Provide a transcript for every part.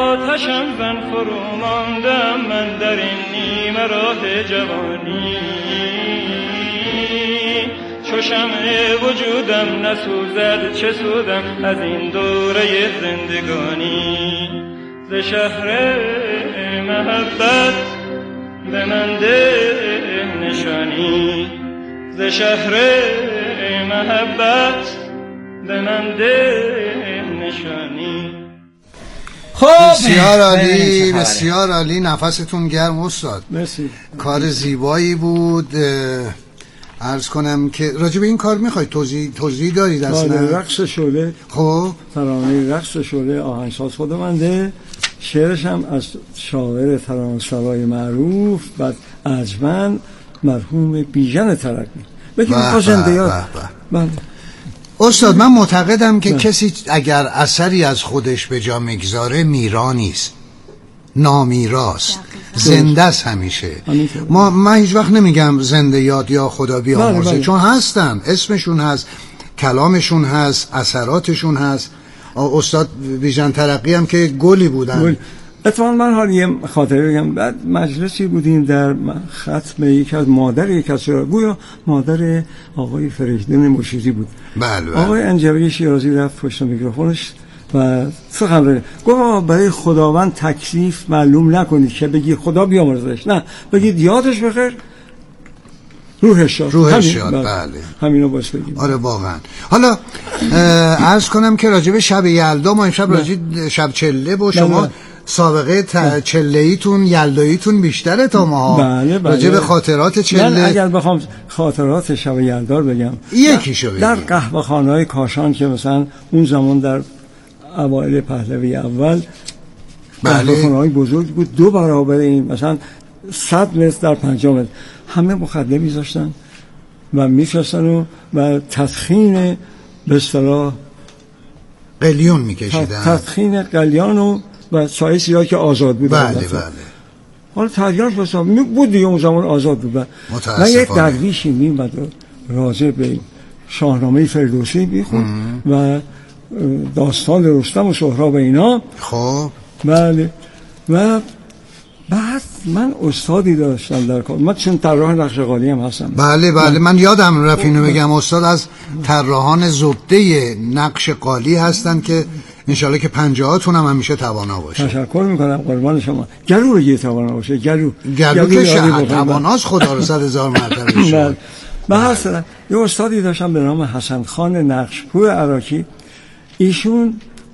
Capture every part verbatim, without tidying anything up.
آتشم زن فرو ماندم من در این نیمه راه جوانی، چو شمع وجودم نسوزد چه سودم از این دوره زندگانی. ز شهر محبت به من ده نشانی، ز شهر محبت به من ده نشانی. خب بسیار عالی، بسیار عالی، نفستون گرم استاد. مرسی. کار زیبایی بود. عرض کنم که راجع به این کار میخوای توضیح توضیح دارید اصلا؟ رقص شعله، خب ترانه رقص شعله آهنگساز خودمنده، شعرش هم از شاعر ترانه‌سرای معروف بعد ارجمند مرحوم بیژن ترکی. بگیم خوشنده یاد. بله استاد، من معتقدم که کسی اگر اثری از خودش به جا میگذاره میرا نیست، نامیراست، زنده است همیشه. ما من هیچ وقت نمیگم زنده یاد یا خدا بیامرزه، بله بله. چون هستن، اسمشون هست، کلامشون هست، اثراتشون هست. استاد بیژن ترقی هم که گلی بودن. اتفاقا من حالا یه خاطره بگم. بعد مجلسی بودیم در ختم یک از مادر یک از گویا مادر آقای فریدون مشیری بود. بله بله. آقای انجوی شیرازی رفت پشت میکروفونش و سخن گفت برای خداوند تکلیف معلوم نکنید که بگی خدا بیامرزش، نه بگید یادش بخیر، روحش شاد. روحش شاد. بله, بله. همینو باش بگیم. آره واقعا. حالا عرض کنم که راجب شب یلدا، ما امشب راجب شب چله و شما بله. سابقه ت... چله‌ایتون یلداییتون بیشتره تا ما. بله بله. راجب خاطرات چله. من اگر بخوام خاطرات شب یلدا بگم یکیشو بگم. در قهوه‌خانه‌های کاشان که مثلا اون زمان در اوایل پهلوی اول قهوه‌خانه‌های بزرگ بود، دو برابر این مثلا صد متر در پنجاه متر همه مخدر می‌ذاشتن و می‌فرستن و, و تدخین به اصطلاح قلیون می‌کشیدن، تدخین قلیان و و چای سیاه که آزاد بود. بله بله. حالا تریاک بسا بود دیگه اون زمان آزاد بود. من یک درویشی می‌اومد راجع به شاهنامه فردوسی می‌خوند و داستان رستم و سهراب اینا. خب بله. و بعد من استادی داشتم در کار، من چون طراح نقش قالی هم هستم. بله بله. من یادم رفت اینو بگم، استاد از طراحان زبده نقش قالی هستن که انشالله که پنجاهاتون هم همیشه توانا باشه. تشکر میکنم، قربان شما. گلو بگید توانا باشه. گلو گلو که شهر تواناست، خدا رو صد هزار مرتبه بشه. به هر صورت یه استادی داشتم به نام حسن خان نقشپور عراقی. ایشون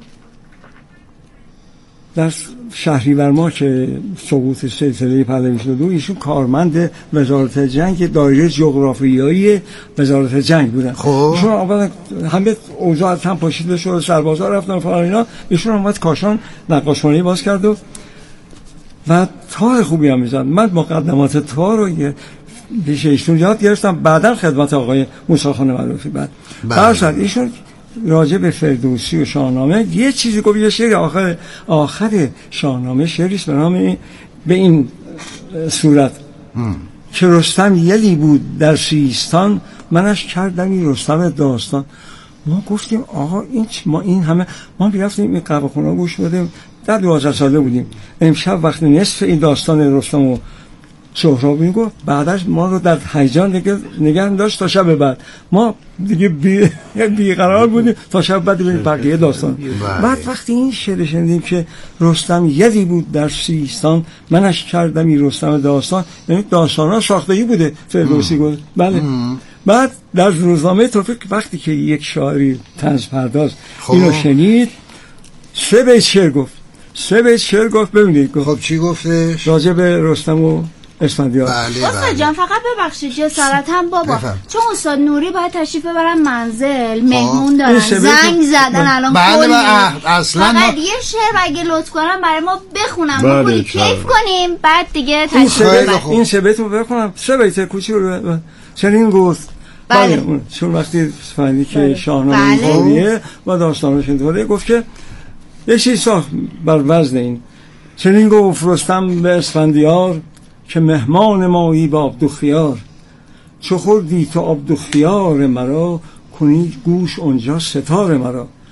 در شهریور ماه که سقوط سلسله پهلوی شد، ایشون کارمند وزارت جنگ دایره جغرافیایی وزارت جنگ بودن. خب ایشون اولا همه اوضاع از هم پاشیده شد، سربازا رفتن فلان اینا، ایشون اومد کاشان نقاشخانه باز کرد و و تار خوبی هم میزد. من مقدمات تار رو پیش ایشون یاد گرفتم، بعدا خدمت آقای موسی خان معروفی. بعد بعد ایشون راجع به فردوسی و شاهنامه یه چیزی گفت، یه شعر آخر آخر شاهنامه شعری است به نام به این صورت هم. که رستم یلی بود در سیستان، منش کردمی رستم داستان. ما گفتیم آقا این ما این همه ما بیافتیم این قهوه‌خونه گوش بدیم، در دوازده ساله بودیم. امشب وقتی نصف این داستان رستم و سهراب میگو، بعدش ما رو در هیجان نگه نگه داشت تا شب بعد. ما دیگه بی بیقرار بودیم تا شب بعد ببینیم بقیه داستان. بعد وقتی این شعر شنیدیم که رستم یلی بود در سیستان، منش کردمی رستم داستان، یعنی داستانا ساختگی بوده فردوسی گفت. بله. بعد در روزنامه توفیق وقتی که یک شاعری طنز پرداز اینو شنید، سه بیت شعر گفت. سه بیت شعر گفت. ببینید خب چی گفتش؟ راجع به رستم و اسفندیار. بله استاد بله. جان فقط ببخشید جسارت هم بابا بفهم. چون استاد نوری باید تشریف ببرن منزل، مهمون دارن، زنگ زدن الان بله کلی بله اصلا فقط ما... یه شعر اگه لطف کنم برای ما بخونم بله. کیف کنیم بعد دیگه تشریف ببرن. این سه بیت رو بخونم، سه بیت کوچیک رو چنین گفت. بله. بله چون وقتی فهمیدی که بله. شاهنامه بله. اینطوریه و داستانش اینطوریه، گفت که یه چیز ساخت بر وزن این. چنین گفت رستم به اسفندیار که مهمان مایی با عبدالخیار، چو خوردی تو عبدالخیار مرا، کنی گوش اونجا ستار مرا.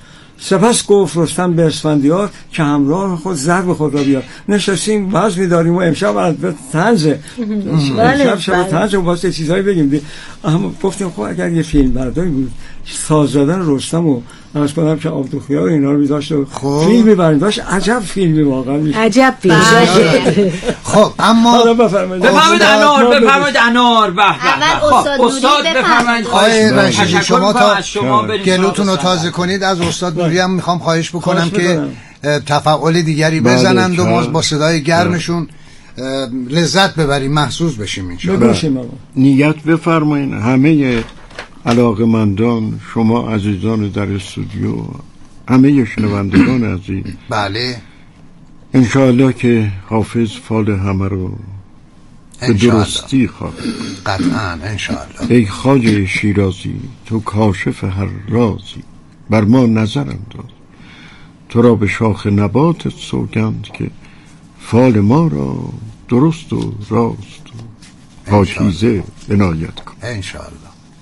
سپس گفت رستم به اسفندیار که همراه خود ضرب خود را بیار. نشستیم وعظ می‌داریم و امشب به طنزه امشب شب طنزه و واسه چیزایی بگیم. اما گفتیم خب اگر یه فیلم برداری بود ساز زدن رستم و از کنم که عبدالخیار اینا رو می‌داشت و فیلمی بریم داشت. عجب فیلمی واقعا میشه. عجب فیلمی. خب اما بفرمایید بفرمایید انار بفرمایید انار به به استاد بفرمایید. آقای رشیدی شما تا گلوتون رو تازه کنید از استاد نوری هم میخوام خواهش بکنم که تفاعل دیگری بزنند و ما با صدای گرمشون لذت ببریم، محسوس بشیم انشاءالله. نیت بفرمایید همه علاقمندان، شما عزیزان در استودیو، همه شنوندگان عزیز. بله انشاءالله که حافظ فال همه رو به درستی خواهد. قطعا انشاءالله. ای خواجه شیرازی تو کاشف هر رازی، بر ما نظر انداز تو را به شاخ نبات سوگند که فال ما را درست و راست و پاکیزه عنایت کن انشاءالله.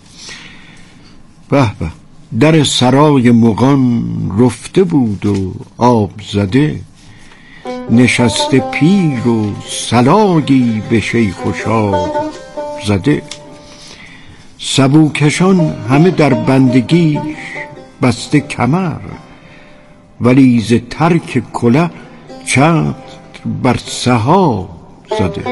به به در سرای مغان رفته بود و آب زده، نشسته پیر و سلاگی به شیخ و شاب زده. سبوکشان همه در بندگیش بسته کمر، ولی ز ترک کله چتر بر سحاب زده.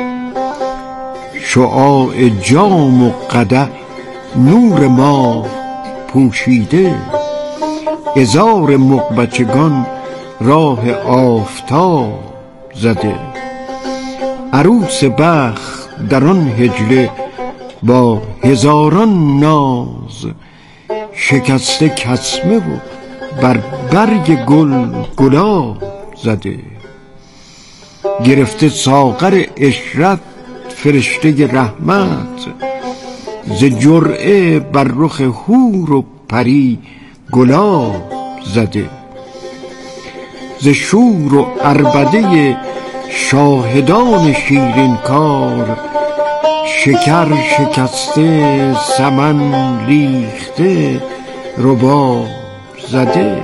شعاع جام و قدح نور ما پوشیده، ازار مغبچگان راه آفتاب زده. عروس بخت در آن حجله با هزاران ناز، شکسته کسمه و بر برگ گل گلاب زده. گرفته ساغر اشرت فرشته رحمت، ز جرعه بر رخ حور و پری گلاب زده. ز شور و عربده شاهدان شیرین کار، شکر شکسته سمن ریخته رباب زده.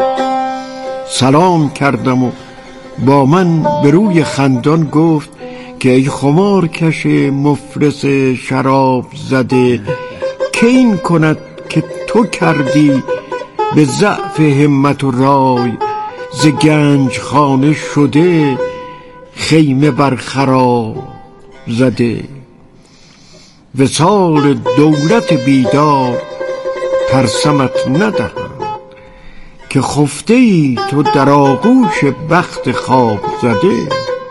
سلام کردم و با من به روی خندان گفت که ای خمار کش مفلس شراب زده، که این کند که تو کردی به ضعف همت و رای، ز گنج خانه شده خیمه بر خراب زده. وصال دولت بیدار ترسمت ندهد، که خفته ای تو در آغوش بخت خواب زده.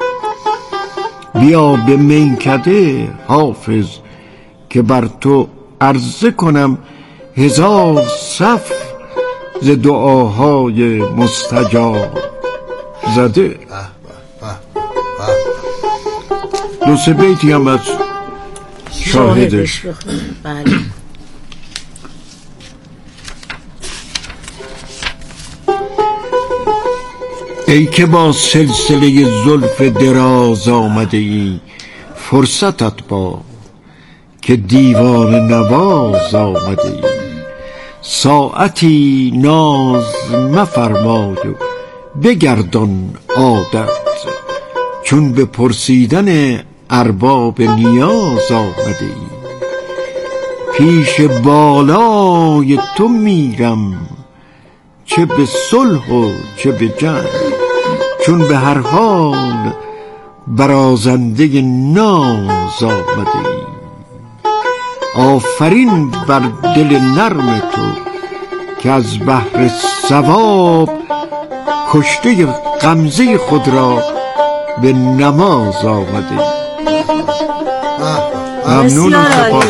بیا به میکده حافظ که بر تو عرضه کنم هزار صف ز دعاهای مستجاب زده. دو سه بیتی هم از شاهدش. بله. ای که با سلسله زلف دراز آمده ای، فرصتت با که دیوان نواز آمده ای. ساعتی ناز مفرمای و بگردان عادت، چون به پرسیدن ارباب نیاز آمده ای. پیش بالای تو میرم چه به صلح و چه به جنگ، چون به هر حال برازنده ناز آمده ای. آفرین بر دل نرم تو که از بحر ثواب، کشته غمزه خود را به نماز آمده ای. ممنونم.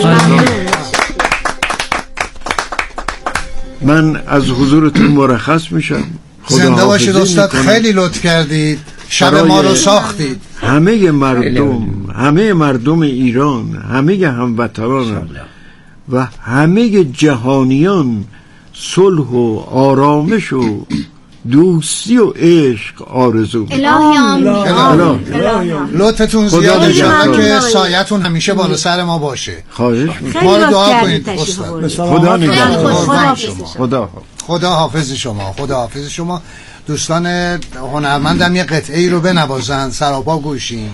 من از حضورتون مرخص میشم. زنده باشید استاد، خیلی لطف کردید، شب ما رو ساختید. همه مردم همه مردم ایران، همه هموطنان و همه جهانیان صلح و آرامش و دوستی و عشق آرزو. لطفتون زیاد انشاءالله که سایتون همیشه بالا سر ما باشه. خواهش می‌کنم. ما رو دعا کنید استاد. خدا نگهدار. خدا. خدا حافظ شما، خدا حافظ شما. دوستان هنرمندم یه قطعه ای رو بنوازن، سراپا گوشیم.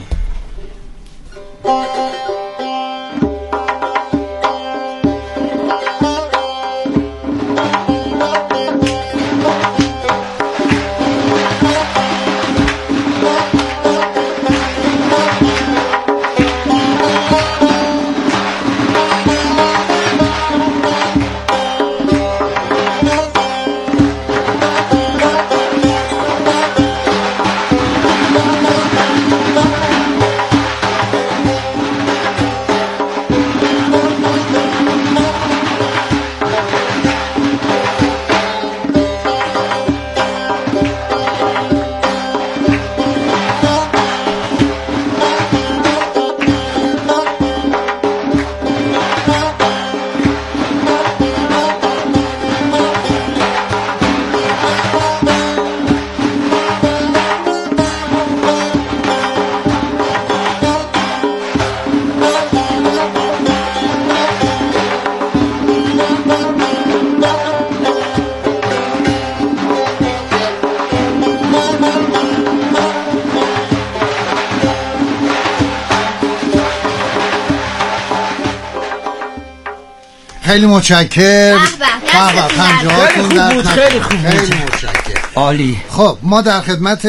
خیلی متشکرم. بابا پنجاهاتون در بود. خیلی خوب بود. خیلی متشکرم. عالی. خب ما در خدمت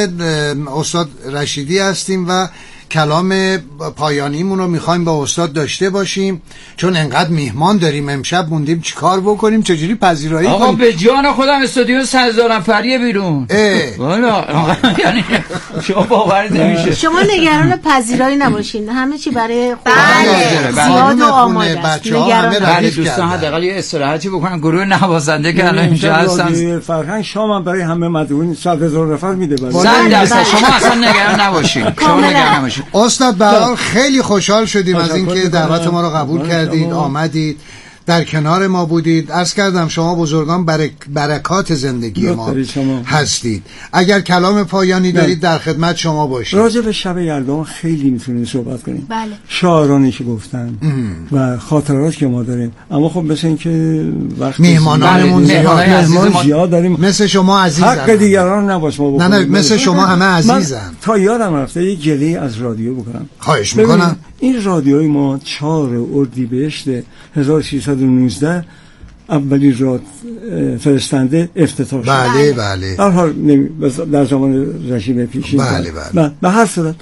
استاد رشیدی هستیم و کلام پایانیمون رو میخوایم با استاد داشته باشیم، چون انقدر میهمان داریم امشب موندیم چیکار بکنیم، چجوری پذیرایی کنیم. آقا به جان خودم استودیو صد هزار نفریه بیرون. والا یعنی شما باور نمیشه. شما نگران پذیرایی نباشین، همه چی برای بله زیاد و آماده است. نگران دوستان حداقل یه استراحتی بکنن. گروه نوازنده که الان اینجا هستن فرهنگ شام برای همه مدعوین صد هزار نفر میده. صد درصد شما اصلا نگران نباشین. شما نگران نباشین. استاد به هر حال خیلی خوشحال شدیم از اینکه دعوت ما رو قبول کردید، آمدید، در کنار ما بودید. عرض کردم شما بزرگان برک برکات زندگی ما هستید. اگر کلام پایانی دارید در خدمت شما باشید. راجع به شب یلدا خیلی میتونیم صحبت کنیم. بله. شاعرانی که گفتن و خاطرات که ما داریم، اما خب مثل اینکه وقتی میهمانانمون زیاد زیاد داریم، مثل شما عزیزن، حق دیگران نباش ما بکنیم. نه نه مثل شما همه عزیزن. تا یادم رفته یک گله از رادیو بکنم. خواهش میکنم. این رادیوی ما چهار اردیبهشت هزار و سیصد و نوزده اولین راد فرستنده افتتاح شد. بله بله. در حال در زمان رژیم پیشین. بله بله. به هر صورت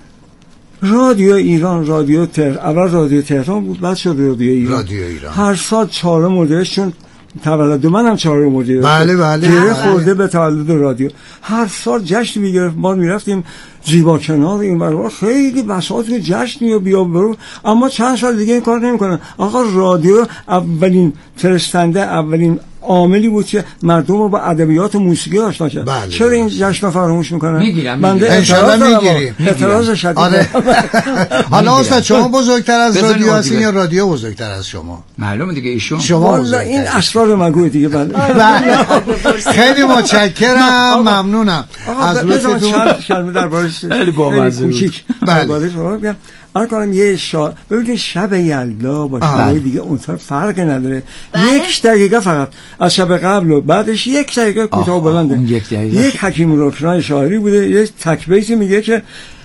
رادیو ایران، رادیو تهران، اول رادیو تهران بود، بعد شد رادیو ایران. رادیو ایران. هر سال چهارم اردیبهشت، چون تولد منم چهارم اردیبهشت. بله بله. گره خورده به تولد رادیو. هر سال جشن میگرفت، ما میرفتیم زیبا کنار این برای خیلی بساط جشنی و بیا برو، اما چند سال دیگه این کار نمیکنن. آقا رادیو اولین فرستنده، اولین عاملی بود که مردم رو با ادبیات و موسیقی آشنا کرد. بله چرا این جشن فراموش میکنن؟ میگیرم بنده انشالله میگیریم. اعتراض شدید. آره. حالا استاد شما بزرگتر از رادیو هستین یا رادیو بزرگتر از شما؟ معلومه دیگه ایشون. شما این اسرار مگوی دیگه. بله. خیلی متشکرم، ممنونم از لطفتون. شرم دربارش خیلی بامزه بود. بله. آن کنم یه شا... ببینید شب یلدا با شبای دیگه اونطور فرق نداره. بله؟ یک دقیقه فقط از شب قبل و بعدش یک دقیقه کوتاه بلنده. یک, یک حکیم روشنای شاعری بوده، یک تک بیتی میگه که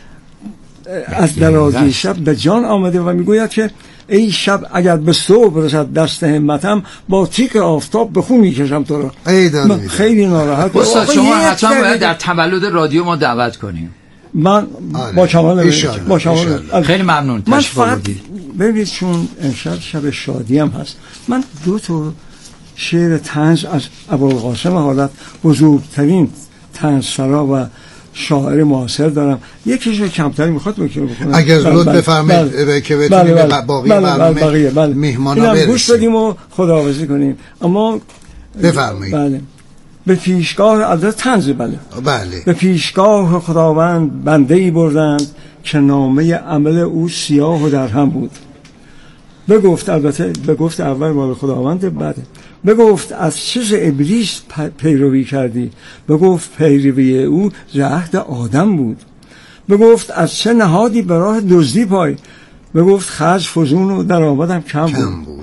از درازی شب به جان آمده و میگوید که ای شب اگر به صبح رسد دست همتم، با تیک آفتاب به خون میکشم تو رو. خیلی ناراحت. استاد شما حتما باید در تولد رادیو ما دعوت کنیم. من با کمال با کمال خیلی ممنون. من فقط ببینید چون امشب شب شادی هم هست، من دو تا شعر طنز از ابوالقاسم حالت، بزرگترین طنزسرا و شاعر معاصر دارم. یکیشو کمتری میخواد بکنم بکنم اگر لطف بفرمایید که بتونیم به باقی برنامه میهمانا برسیم. گوش بدیم و خداحافظی کنیم. اما بفرمایید. بله. به پیشگاه از طنز بله. بله. به پیشگاه خداوند بنده ای بردند که نامه عمل او سیاه و در هم بود. بگفت، البته بگفت اول مال خداوند، بعد بگفت از چیز ابلیس پیروی کردی. بگفت پیروی او عهد آدم بود. بگفت از چه نهادی به راه دزدی پای. بگفت خرج فزون و درآمدم کم بود.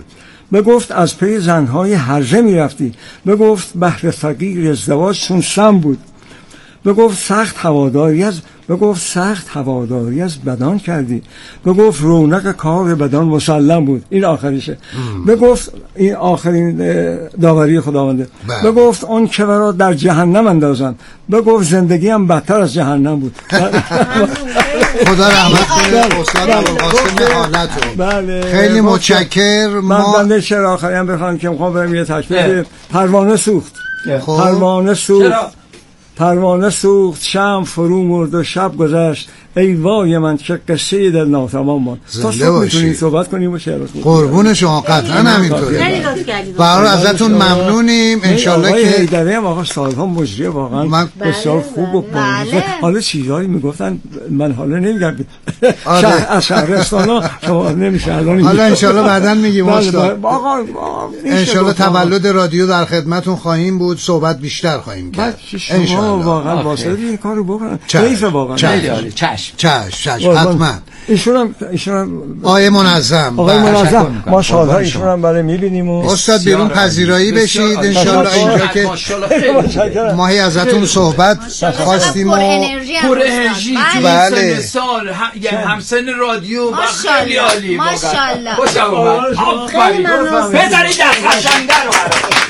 بگفت از پی زنهای هرزه میرفتی، بگفت بهر فقیر ازدواج چون سم بود، بگفت سخت هواداری از بگفت سخت هواداری از بدان کردی، بگفت رونق کار بدان مسلم بود. این آخریشه. بگفت این آخرین داوری خداونده. بگفت اون که را در جهنم اندازن، بگفت زندگی هم بدتر از جهنم بود. خدا رحمت کنه استاد ابوالقاسم حالتو. بله خیلی متشکر. ما من بنده شعر آخری هم بخوام که میخوام برم یه تشبیه. پروانه سوخت، پروانه سوخت، پروانه سوخت، شمع فرو مرد و شب گذشت، ای وای من که قصه دل ناتمام ماند. تا صبح میتونید صحبت کنیم و شعر بخونیم. قربون شما، قطعا همینطوره. برای ازتون ممنونیم. انشالله که هیدری هم آقا سالها مجری واقعا بسیار خوب و بازه. حالا چیزایی میگفتن من حالا نمیگم از شهرستان ها شما نمیشه الان. حالا انشالله بعدا میگیم استاد. انشالله تولد رادیو در خدمتون خواهیم بود، صحبت بیشتر خواهیم کرد. شما واقعا واسه این کارو بکنن. حیف واقعا. چشم چشم حتما. ایشون هم ایشون هم آقای منظم، آقای منظم ماشاءالله ایشون هم برای می‌بینیم. استاد بیرون پذیرایی بشید ان شاءالله. اینجا که ماهی ازتون صحبت خواستیم و پر انرژی بله سال همسن رادیو خیلی عالی ماشاءالله. خوش آمد. آفرین. بذارید دست قشنگه رو برام.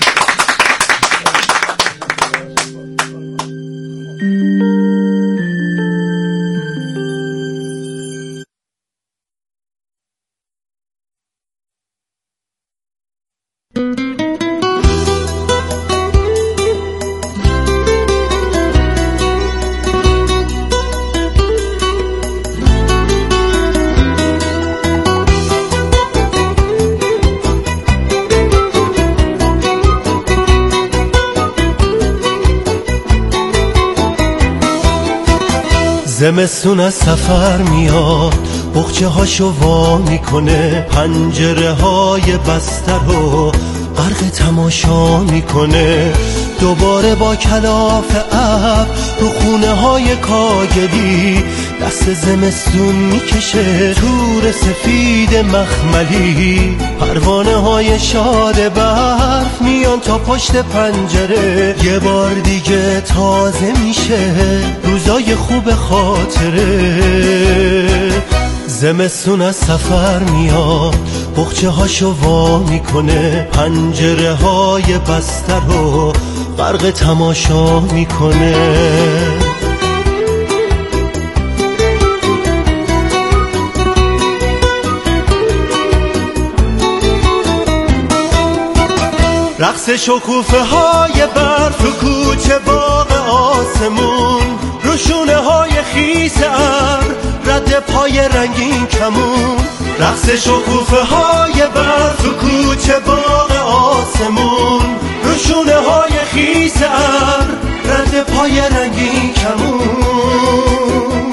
زمستون از سفر میاد، بخچه هاشو وا میکنه، پنجره های بسته رو غرق تماشا میکنه، دوباره با کلاف ابر رو خونه های کاگلی دست زمستون میکشه، تور سفید مخملی، پروانه های شاد برف میان تا پشت پنجره، یه بار دیگه تازه میشه روزای خوب خاطره. زمستون از سفر میاد، بخچه هاشو وا میکنه، پنجره های بسته رو غرق تماشا میکنه. رقص شکوفه های برف تو کوچه باغ آسمون، روشونه های خیس ابر، رد پای رنگین کمون. رقص شکوفه های برف تو کوچه باغ آسمون، روشونه های خیس ابر، رد پای رنگین کمون.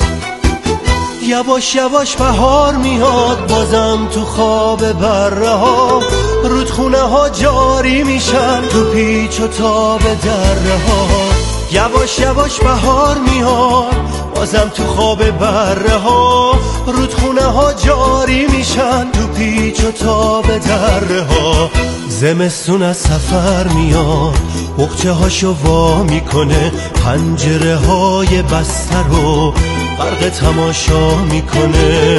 یواش یواش بهار میاد، بازم تو خواب بره ها، رودخونه ها جاری میشن تو پیچ و تاب دره ها. یواش یواش بهار میاد، بازم تو خواب بره ها، رودخونه ها جاری میشن تو پیچ و تاب دره ها. زمستون از سفر میاد، بخچه هاشو وا میکنه، پنجره های بسته رو غرق تماشا میکنه.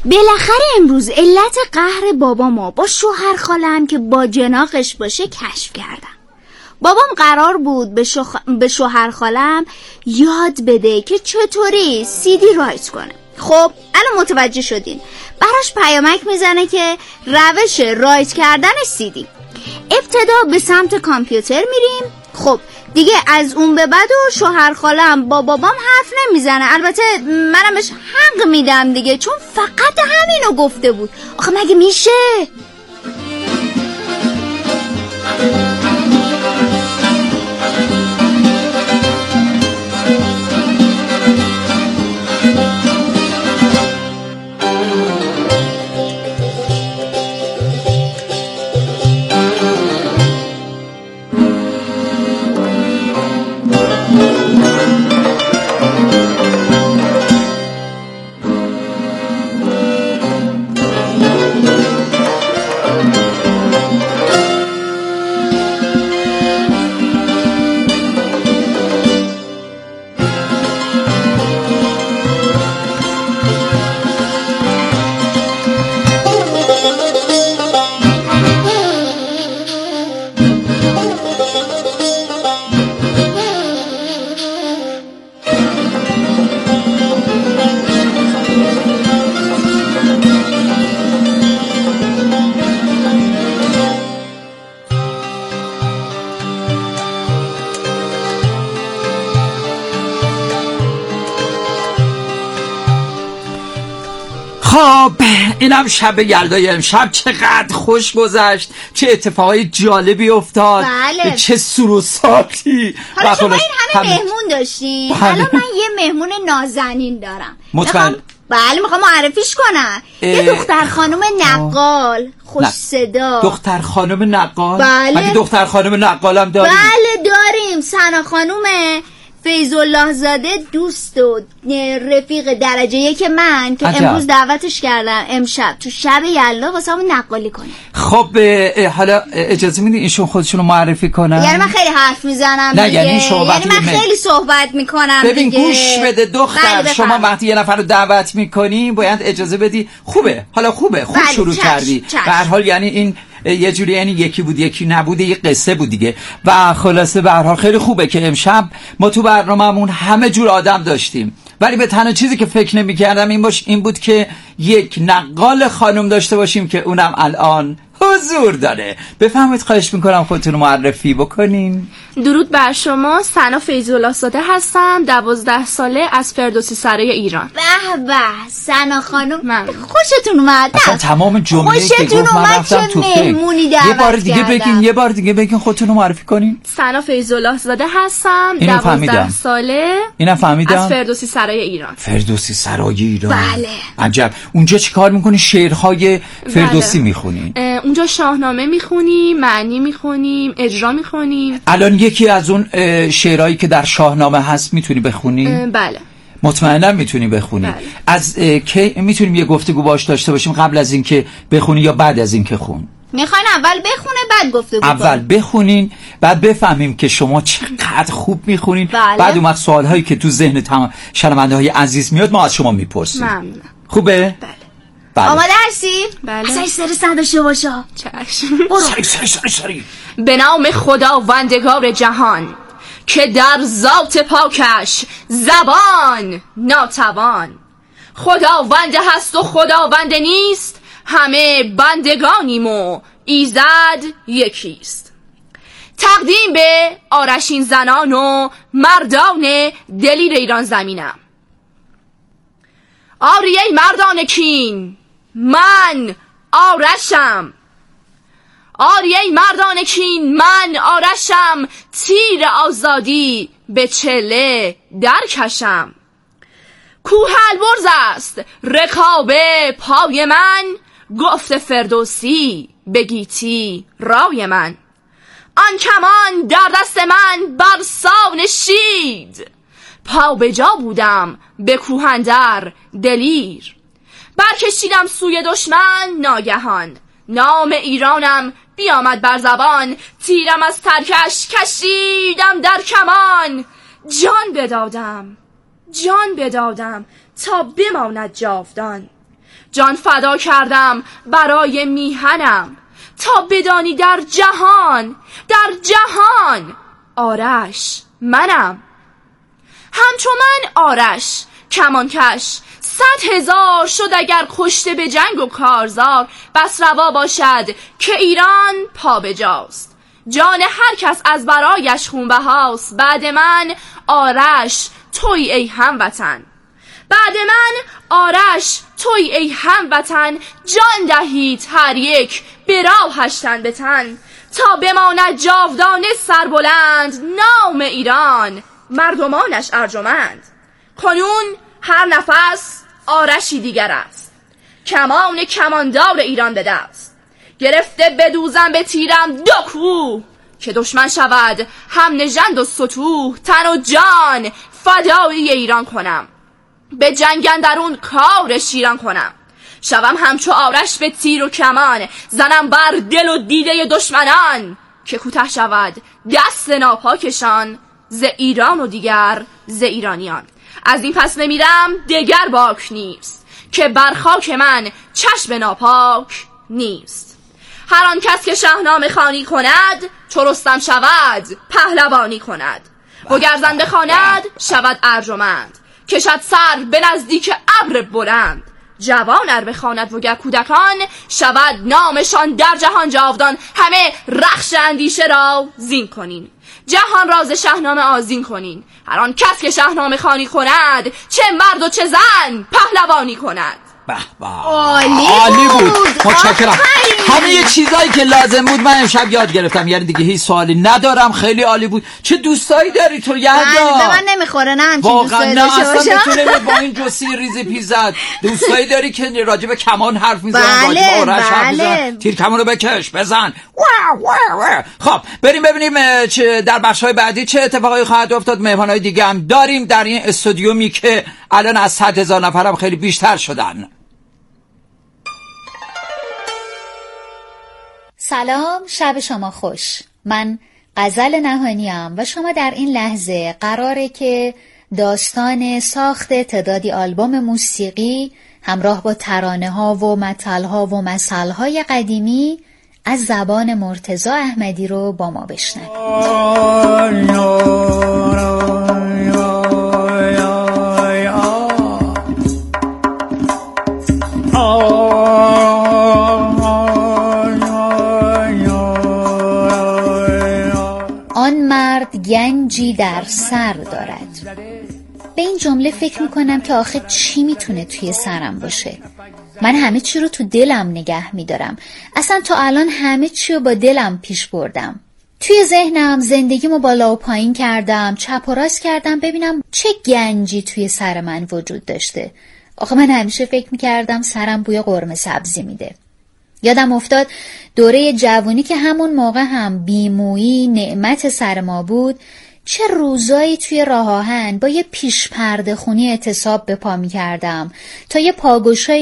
بالاخره امروز علت قهر بابامو با شوهر خالم که با جناقش باشه کشف کردم. بابام قرار بود به, شوخ... به شوهر خالم یاد بده که چطوری سیدی رایت کنه. خب الان متوجه شدین. براش پیامک میزنه که روش رایت کردن سیدی. ابتدا به سمت کامپیوتر میریم. خب دیگه از اون به بعد و شوهر خالم با بابام حرف نمیزنه. البته منم بهش حق میدم دیگه، چون فقط همینو گفته بود. آخه مگه میشه؟ خب اینم شب یلدای امشب چقدر خوش گذشت، چه اتفاقای جالبی افتاد. بله. چه سروساتی. حالا شما این همه مهمون داشتین. بله. الان من یه مهمون نازنین دارم. مطمئن؟ بله میخوام معرفیش کنم. یه دختر خانم نقال خوش صدا. دختر خانم نقال؟ بله. مگه دختر خانم نقالم داریم؟ بله داریم. سنا خانومه فیض الله زاده، دوست و رفیق درجه یک من که عجب. امروز دعوتش کردم امشب تو شب یلدا واسه همون نقالی کنه. خب حالا اجازه میدین ایشون خودشون رو معرفی کنن؟ یعنی من خیلی حرف میزنم نه دیگه. یعنی شما یعنی من من خیلی صحبت میکنم. ببین دیگه. گوش بده دختر، شما وقتی یه نفر رو دعوت میکنی باید اجازه بدی. خوبه حالا خوبه خوب شروع چش. کردی چش. به هر حال یعنی این یه جوری یعنی یکی بود یکی نبوده، یه قصه بود دیگه. و خلاصه به هر حال خیلی خوبه که امشب ما تو برنامه‌مون همه جور آدم داشتیم، ولی به تنها چیزی که فکر نمی‌کردم این باش این بود که یک نقال خانم داشته باشیم که اونم الان حضور داره. بفهمید خواهش میکنم خودتون معرفی بکنین. درود بر شما، سنا فیض الله زاده هستم، دوازده ساله از فردوسی سرای ایران. به به سنا خانم من. خوشتون اومد؟ اصلا تمام جمله که گفت من رفتم تو فکر. یه بار دیگه بگین یه بار دیگه بگین خودتون معرفی کنین. سنا فیض الله زاده هستم، دوازده ساله. اینم فهمیدم. از فردوسی سرای ایران. فردوسی سرای ایران. بله. عجب. اونجا چیکار میکنین؟ شعرهای فردوسی بله. میخونین؟ اونجا شاهنامه میخونیم، معنی میخونیم، اجرا میخونیم. الان یکی از اون شعرهایی که در شاهنامه هست میتونی بخونی؟ بله. مطمئنا میتونی بخونی. بله. از کی میتونیم یه گفتگو باش داشته باشیم قبل از اینکه بخونی یا بعد از اینکه خون؟ میخواین اول بخونه بعد گفتگو اول بخونین بعد بفهمیم که شما چقدر خوب میخونین. بله. بعد اون وقت سوالهایی که تو ذهن تمام شنونده های عزیز میاد ما از شما میپرسیم. ممنونم. خوبه؟ بله. بله. آماده هستی؟ بله. اصلا استرس نداشته باشه. چشم. سری سری سری سری. به نام خداوندگار جهان که در ذات پاکش زبان ناتوان، خداوند هست و خداوند نیست، همه بندگانیم و ایزد یکیست. تقدیم به آرشین زنان و مردان دلیر ایران زمینم. آری ای مردان کین من آرشم، آری ای مردان کین من آرشم، تیر آزادی به چله در کشم. کوه البرز است رکاب پای من، گفت فردوسی به گیتی رای من. آن کمان در دست من بر سان شید، پا به جا بودم به کوه اندر دلیر. برکشیدم سوی دشمن ناگهان، نام ایرانم بیامد بر زبان. تیرم از ترکش کشیدم در کمان، جان بدادم جان بدادم تا بماند جاودان. جان فدا کردم برای میهنم، تا بدانی در جهان، در جهان آرش منم. همچو من آرش کمانکش، صد هزار شد اگر کشته به جنگ و کارزار. بس روا باشد که ایران پا بجاست، جان هر کس از برایش خونبهاست. بعد من آرش توی ای هموطن، بعد من آرش توی ای هموطن. جان دهید هر یک به راهش تن به تن، تا بماند جاودانه سربلند. نام ایران مردمانش ارجمند. کنون هر نفس آرشی دیگر است، کمان کماندار ایران به دست. گرفته بدوزم به تیرم دو کوه، که دشمن شود هم نژند و ستوه. تن و جان فدای ایران کنم، به جنگ اندرون کار شیران کنم. شوم همچو آرش به تیر و کمان، زنم بر دل و دیده دشمنان. که کوتاه شود دست ناپاکشان، ز ایران و دیگر ز ایرانیان. از این پس نمیرم دگر باک نیست، که بر خاک من چشم ناپاک نیست. هر آن کس که شاهنامه خوانی کند، چو رستم شود پهلوانی کند. وگر زنده خواند شود ارجمند، کشد سر به نزدیک ابر بلند. جوان ار بخواند وگر کودکان، شود نامشان در جهان جاودان. همه رخش اندیشه را زین کنین، جهان راز شاهنامه آذین کنین. هر آن کس که شاهنامه خوانی کند، چه مرد و چه زن پهلوانی کند. به به، عالی, عالی بود, بود. متشکرم. همه یه چیزایی که لازم بود من امشب یاد گرفتم، یعنی دیگه هیچ سوالی ندارم. خیلی عالی بود. چه دوستایی داری تو یلدا؟ به من نمیخوره، نه همچین واقعا دوستایی نه، داشته اصلا باشم. بتونه با این جسی ریزی پیزد. دوستایی داری که راجب کمان حرف میزنن، بله، راجب آرش حرف میزنن، بله. تیر کمان رو بکش بزن. واو واو واو. خب بریم ببینیم چه در بخش‌های بعدی چه اتفاقایی خواهد افتاد. مهمانای دیگه هم داریم در این استودیومی که الان از صد هزار نفرم خیلی بیشتر شدن. سلام، شب شما خوش. من غزل نهانیم و شما در این لحظه قراره که داستان ساخت تعدادی آلبوم موسیقی همراه با ترانه ها و متل ها و مثل های قدیمی از زبان مرتضی احمدی رو با ما بشنوید. گنجی در سر دارد. به این جمله فکر میکنم که آخه چی میتونه توی سرم باشه؟ من همه چی رو تو دلم نگه میدارم. اصلا تا الان همه چی رو با دلم پیش بردم. توی ذهنم زندگیمو بالا و پایین کردم، چپ و راست کردم ببینم چه گنجی توی سر من وجود داشته. آخه من همیشه فکر میکردم سرم بوی قرمه سبزی میده. یادم افتاد دوره جوانی که همون موقع هم بیمویی نعمت سر ما بود، چه روزایی توی راه آهن با یه پیش پرده خونی اعتصاب به پا می کردم تا یه پاگوشای